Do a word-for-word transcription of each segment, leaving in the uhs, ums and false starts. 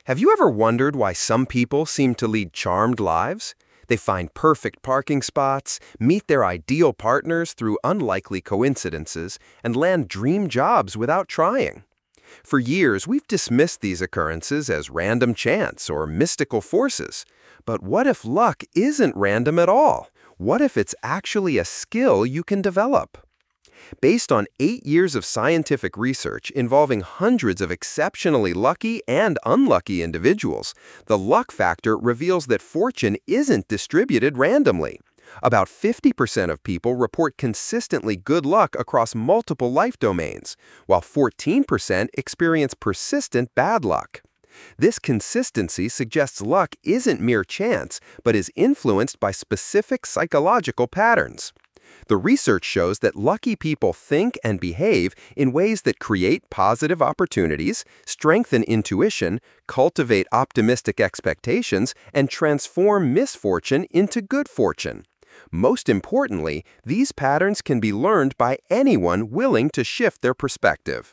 Have you ever wondered why some people seem to lead charmed lives? They find perfect parking spots, meet their ideal partners through unlikely coincidences, and land dream jobs without trying. For years, we've dismissed these occurrences as random chance or mystical forces. But what if luck isn't random at all? What if it's actually a skill you can develop? Based on eight years of scientific research involving hundreds of exceptionally lucky and unlucky individuals, the luck factor reveals that fortune isn't distributed randomly. About fifty percent of people report consistently good luck across multiple life domains, while fourteen percent experience persistent bad luck. This consistency suggests luck isn't mere chance, but is influenced by specific psychological patterns. The research shows that lucky people think and behave in ways that create positive opportunities, strengthen intuition, cultivate optimistic expectations, and transform misfortune into good fortune. Most importantly, these patterns can be learned by anyone willing to shift their perspective.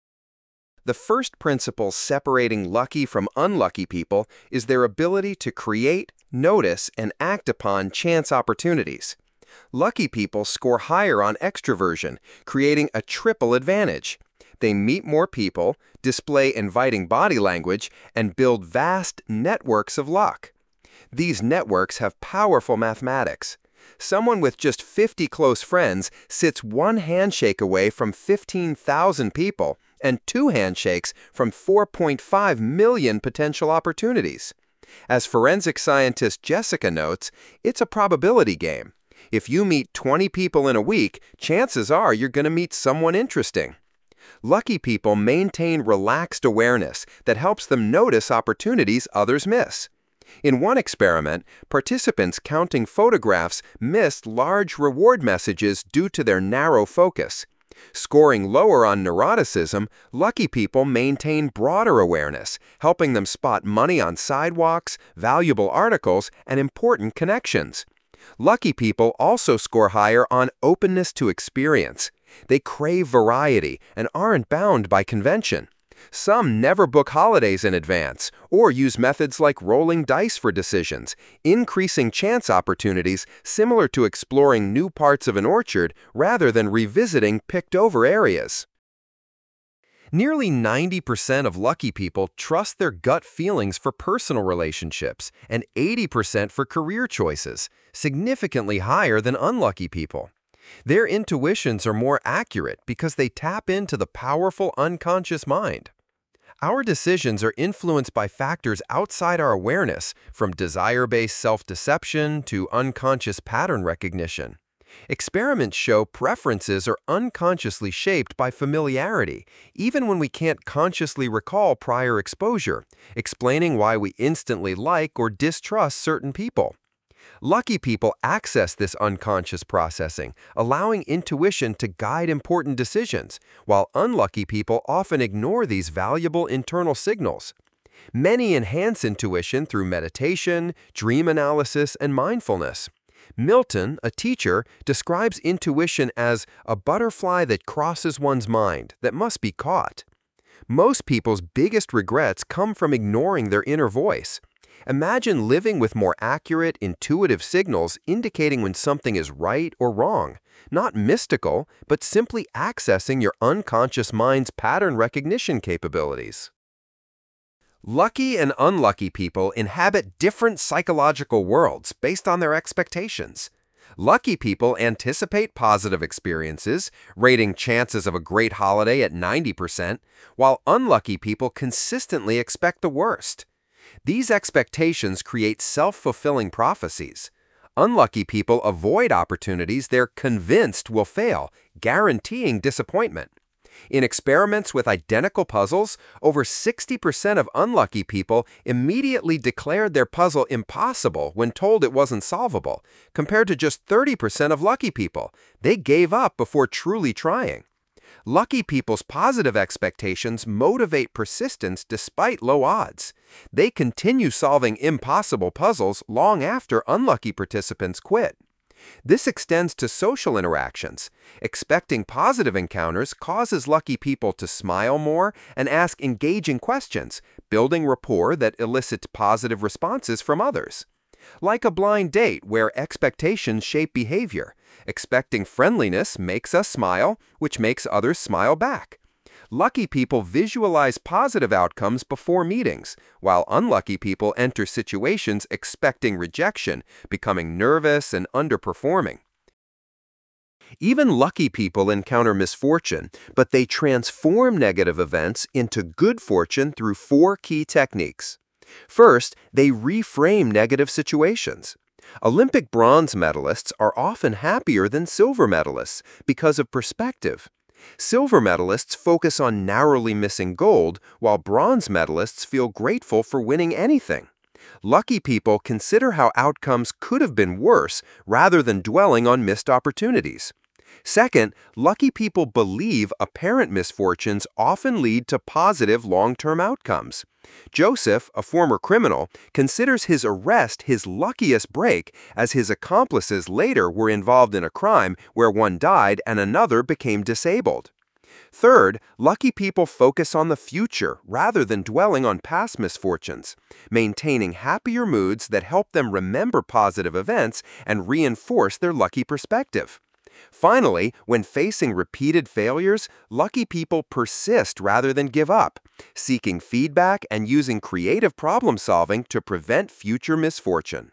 The first principle separating lucky from unlucky people is their ability to create, notice, and act upon chance opportunities. Lucky people score higher on extroversion, creating a triple advantage. They meet more people, display inviting body language, and build vast networks of luck. These networks have powerful mathematics. Someone with just fifty close friends sits one handshake away from fifteen thousand people and two handshakes from four point five million potential opportunities. As forensic scientist Jessica notes, it's a probability game. If you meet twenty people in a week, chances are you're going to meet someone interesting. Lucky people maintain relaxed awareness that helps them notice opportunities others miss. In one experiment, participants counting photographs missed large reward messages due to their narrow focus. Scoring lower on neuroticism, lucky people maintain broader awareness, helping them spot money on sidewalks, valuable articles, and important connections. Lucky people also score higher on openness to experience. They crave variety and aren't bound by convention. Some never book holidays in advance or use methods like rolling dice for decisions, increasing chance opportunities similar to exploring new parts of an orchard rather than revisiting picked-over areas. Nearly ninety percent of lucky people trust their gut feelings for personal relationships and eighty percent for career choices, significantly higher than unlucky people. Their intuitions are more accurate because they tap into the powerful unconscious mind. Our decisions are influenced by factors outside our awareness, from desire-based self-deception to unconscious pattern recognition. Experiments show preferences are unconsciously shaped by familiarity, even when we can't consciously recall prior exposure, explaining why we instantly like or distrust certain people. Lucky people access this unconscious processing, allowing intuition to guide important decisions, while unlucky people often ignore these valuable internal signals. Many enhance intuition through meditation, dream analysis, and mindfulness. Milton, a teacher, describes intuition as a butterfly that crosses one's mind that must be caught. Most people's biggest regrets come from ignoring their inner voice. Imagine living with more accurate, intuitive signals indicating when something is right or wrong, not mystical, but simply accessing your unconscious mind's pattern recognition capabilities. Lucky and unlucky people inhabit different psychological worlds based on their expectations. Lucky people anticipate positive experiences, rating chances of a great holiday at ninety percent, while unlucky people consistently expect the worst. These expectations create self-fulfilling prophecies. Unlucky people avoid opportunities they're convinced will fail, guaranteeing disappointment. In experiments with identical puzzles, over sixty percent of unlucky people immediately declared their puzzle impossible when told it wasn't solvable, compared to just thirty percent of lucky people. They gave up before truly trying. Lucky people's positive expectations motivate persistence despite low odds. They continue solving impossible puzzles long after unlucky participants quit. This extends to social interactions. Expecting positive encounters causes lucky people to smile more and ask engaging questions, building rapport that elicits positive responses from others. Like a blind date where expectations shape behavior, expecting friendliness makes us smile, which makes others smile back. Lucky people visualize positive outcomes before meetings, while unlucky people enter situations expecting rejection, becoming nervous and underperforming. Even lucky people encounter misfortune, but they transform negative events into good fortune through four key techniques. First, they reframe negative situations. Olympic bronze medalists are often happier than silver medalists because of perspective. Silver medalists focus on narrowly missing gold, while bronze medalists feel grateful for winning anything. Lucky people consider how outcomes could have been worse rather than dwelling on missed opportunities. Second, lucky people believe apparent misfortunes often lead to positive long-term outcomes. Joseph, a former criminal, considers his arrest his luckiest break, as his accomplices later were involved in a crime where one died and another became disabled. Third, lucky people focus on the future rather than dwelling on past misfortunes, maintaining happier moods that help them remember positive events and reinforce their lucky perspective. Finally, when facing repeated failures, lucky people persist rather than give up, seeking feedback and using creative problem-solving to prevent future misfortune.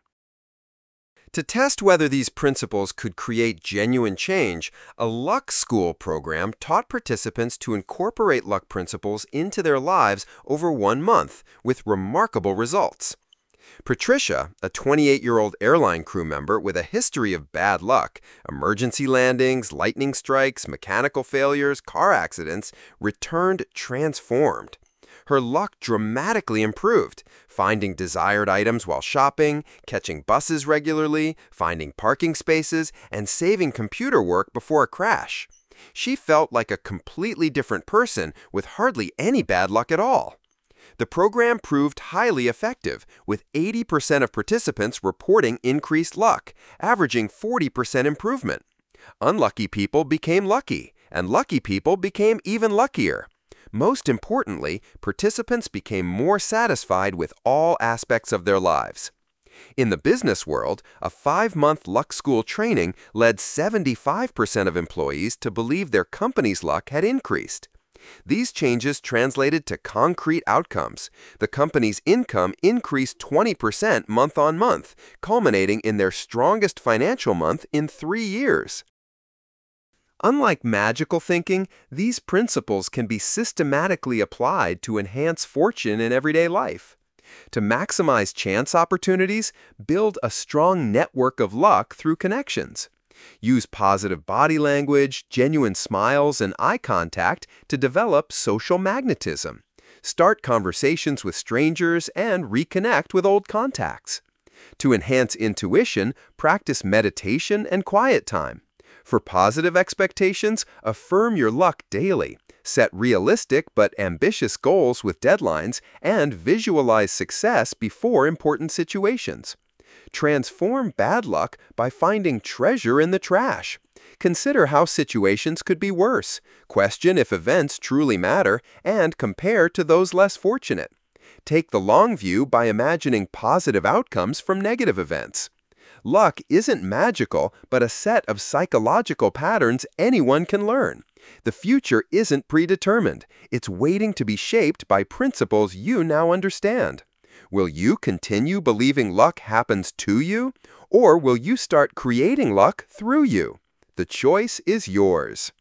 To test whether these principles could create genuine change, a Luck School program taught participants to incorporate luck principles into their lives over one month, with remarkable results. Patricia, a twenty-eight-year-old airline crew member with a history of bad luck, emergency landings, lightning strikes, mechanical failures, car accidents, returned transformed. Her luck dramatically improved, finding desired items while shopping, catching buses regularly, finding parking spaces, and saving computer work before a crash. She felt like a completely different person with hardly any bad luck at all. The program proved highly effective, with eighty percent of participants reporting increased luck, averaging forty percent improvement. Unlucky people became lucky, and lucky people became even luckier. Most importantly, participants became more satisfied with all aspects of their lives. In the business world, a five-month Luck School training led seventy-five percent of employees to believe their company's luck had increased. These changes translated to concrete outcomes. The company's income increased twenty percent month on month, culminating in their strongest financial month in three years. Unlike magical thinking, these principles can be systematically applied to enhance fortune in everyday life. To maximize chance opportunities, build a strong network of luck through connections. Use positive body language, genuine smiles, and eye contact to develop social magnetism. Start conversations with strangers and reconnect with old contacts. To enhance intuition, practice meditation and quiet time. For positive expectations, affirm your luck daily. Set realistic but ambitious goals with deadlines, and visualize success before important situations. Transform bad luck by finding treasure in the trash. Consider how situations could be worse. Question if events truly matter, and compare to those less fortunate. Take the long view by imagining positive outcomes from negative events. Luck isn't magical, but a set of psychological patterns anyone can learn. The future isn't predetermined. It's waiting to be shaped by principles you now understand. Will you continue believing luck happens to you, or will you start creating luck through you? The choice is yours.